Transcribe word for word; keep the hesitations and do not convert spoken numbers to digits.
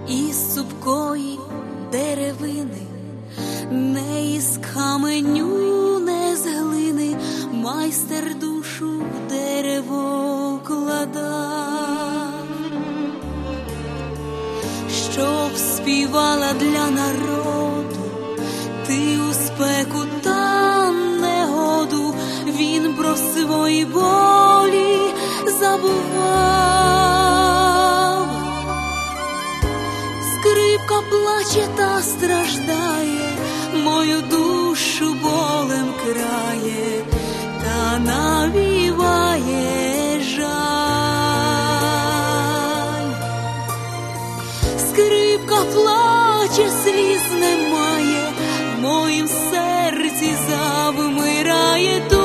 із цупкої деревини, не із каменю, не з глини, майстер душу в дерево вкладав, щоб співала для народу ти у спеку та негоду. Він про свої болі забував. Скрипка плаче та страждає, мою душу болем крає та навіває жаль. Скрипка плаче, сліз немає, в моїм серці завмирає дух.